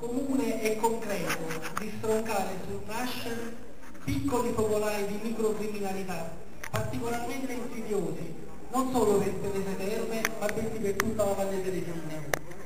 comune e concreto di stroncare sul nascere piccoli focolai di microcriminalità particolarmente insidiosi, non solo per le terme, ma per tutta la Valle Teresina.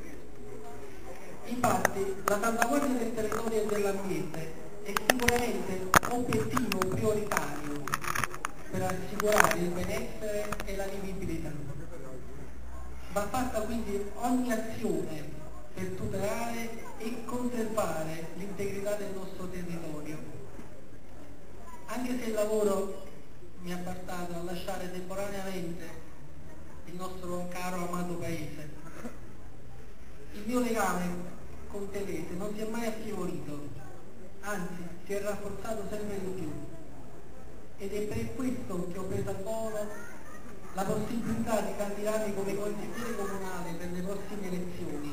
Infatti, la salvaguardia del territorio e dell'ambiente è sicuramente obiettivo prioritario per assicurare il benessere e la vivibilità. Va fatta quindi ogni azione per tutelare e conservare l'integrità del nostro territorio. Anche se il lavoro mi ha portato a lasciare temporaneamente il nostro caro amato paese, il mio legame con Telese non si è mai affievolito, anzi si è rafforzato sempre di più, ed è per questo che ho preso al volo la possibilità di candidarmi come consigliere comunale per le prossime elezioni,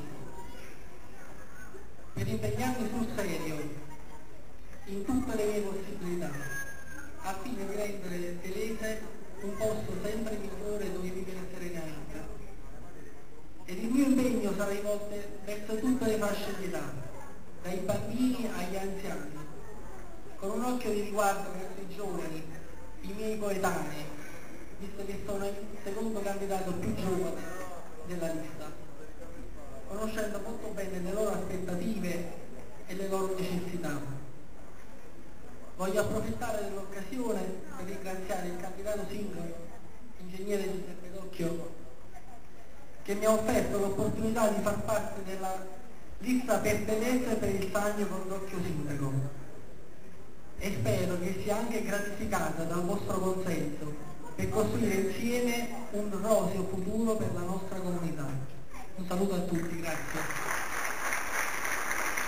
per impegnarmi sul serio in tutte le mie possibilità, al fine di rendere Telese un posto sempre migliore dove vivere serenamente. Ed il mio impegno sarà rivolto verso tutte le fasce di età, dai bambini agli anziani, con un occhio di riguardo verso i giovani, i miei coetanei, visto che sono il secondo candidato più giovane della lista, conoscendo molto bene le loro aspettative e le loro necessità. Voglio approfittare dell'occasione per ringraziare il candidato sindaco, ingegnere Giuseppe D'Occhio, che mi ha offerto l'opportunità di far parte della lista per Telese per il Sannio con D'Occhio sindaco, e spero che sia anche gratificata dal vostro consenso per costruire insieme un roseo futuro per la nostra comunità. Un saluto a tutti, grazie.